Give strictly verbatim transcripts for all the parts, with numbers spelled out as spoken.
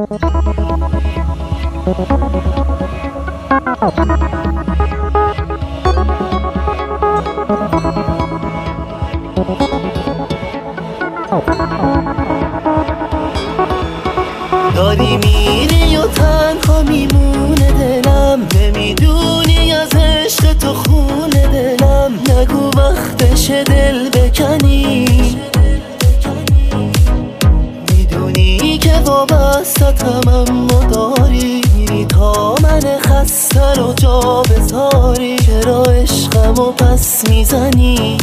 داری میری و تنها میمونه دلم، نمیدونی از عشق تو خونه دلم. نگو وقتشه دل بکنی، میدونی که وابستتم اما داری میری تا من خسته رو جا بذاری. چرا عشقمو پس میزنی؟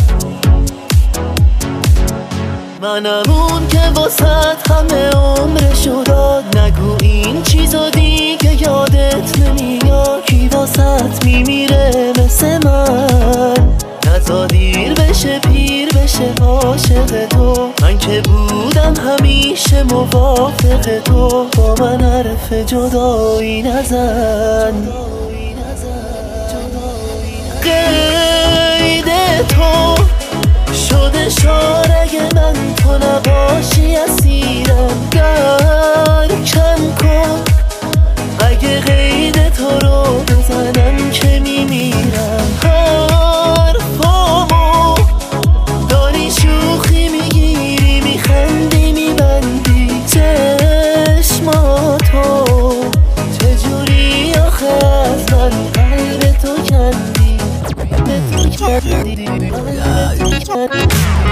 منم اون که واسط همه عمرشو داد. نگو این چیزا دیگه یادت نمیاد. کی واسط میمیره مثل من؟ نزا دیر بشه پیر بشه عاشق تو. من که بودم همیشه موافق تو. با من حرف جدایی نزن. قید تو شده شاره من، تو نباشی اسیرم. درکم کن اگه قید تو رو بزنم که میمیرم. حرفامو داری شوخی میگیری، میخندی میبندی چشماتو. چجوری آخه از من قلب تو کندی، قلب تو کندی، قلب تو کندی.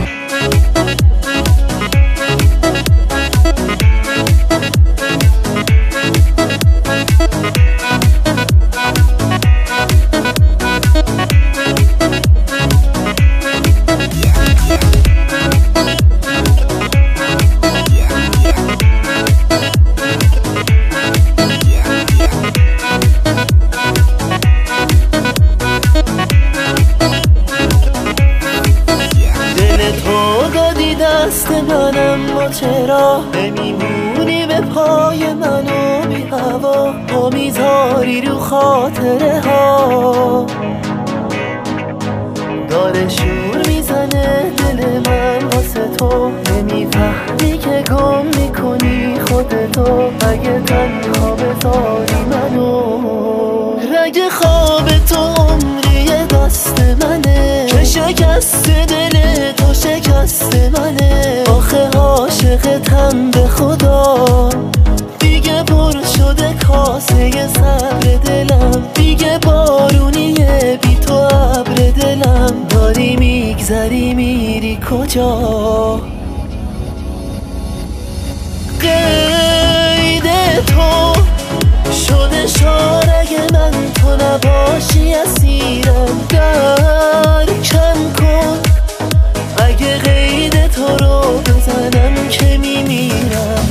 دست منم ما چرا نمیمونی به پای منو بی هوا؟ و میذاری رو خاطره ها. داره شور میزنه دل من واسه تو. نمیفهمی که گم میکنی خودتو. اگه تنها بذاری منو، رگ خواب تو عمری دست منه. که شکست دل تو شکست منه. آخه عاشقتم به خدا. دیگه پر شده کاسه صبر دلم. دیگه بارونیه بی تو ابر دلم. داری میگذری میری کجا؟ قید تو شده شاره من، تو نباشی اسیرم. درکم کن اگه قید تو رو بزنم که میمیرم.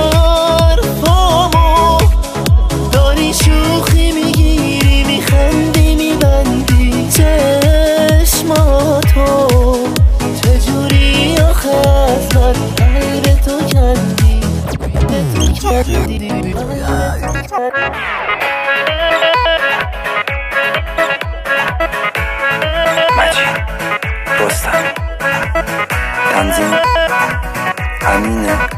حرفامو داری شوخی میگیری، میخندی میبندی چشماتو. چجوری آخه از من قلب تو کندی، قلب تو کندی، قلب تو کندی. مجید رستم، تنظیم امین